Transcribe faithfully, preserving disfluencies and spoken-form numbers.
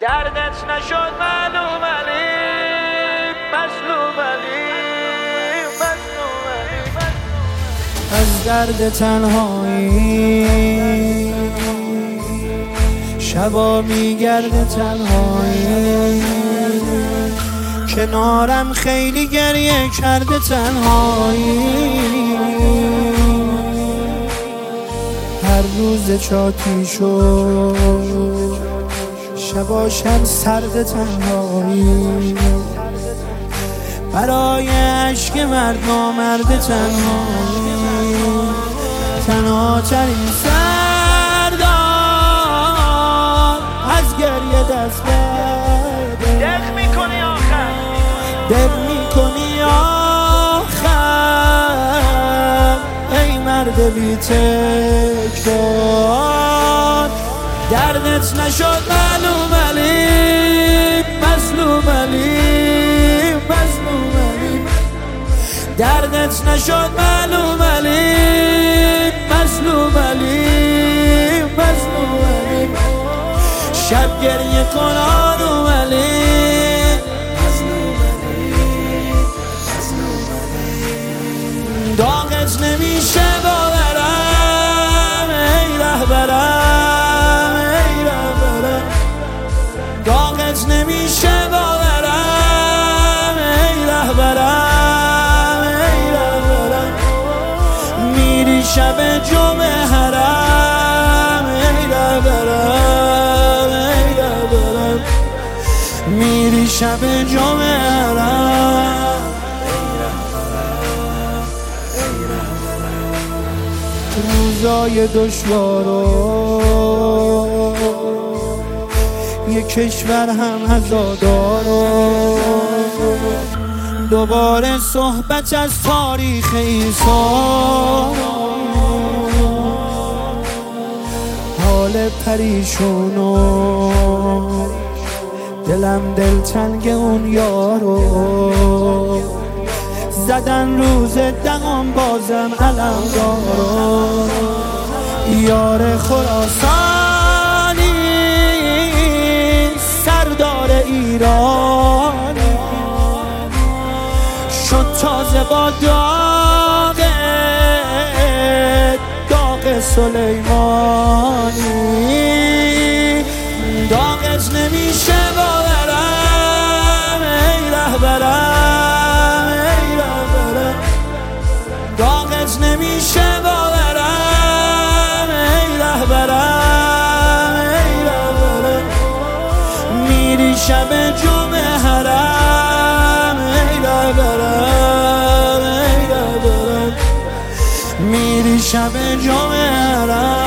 دردت نشد معلوم علی مظلوم علی مظلوم علی. از درد تنهایی شبا میگرده تنهایی، کنارم خیلی گریه کرده تنهایی. هر روز چاکی شد شباشم سرد تنهایی، برای عشق مرد نامرد تنهایی. تنها ترین سردار از گریه دست برده، دق میکنی آخر دق میکنی آخر ای مرد بی تکرار. دردت نشد معلوم علی مظلوم علی مظلوم علی. دردت نشد معلوم علی مظلوم علی مظلوم علی. شب گریه کن آروم علی مظلوم علی مظلوم علی. داغت نمیشه باورم ای رهبرم ای رهبرم. داغت نمیشه باورم ای رهبرم ای رهبرم. میری شب جمعه حرم ای رهبرم ای رهبرم. میری شب جمعه حرم روزای دشوارو یک کشور هم عزادارو. دوباره صحبت از تاریخ ایثار، حال پریشونو دلم دلتنگ اون یارو. زدن روز دهم بازم علم دارو. یار خراسانی سردار ایرانی شد تازه با داغ داغ سلیمانی. داغت نمیشه باورم ای رهبرم ای رهبرم. داغت نمیشه باورم ای رهبرم ای رهبرم. میری شب جمعه حرم ای رهبرم ای رهبرم. میری شب جمعه حرم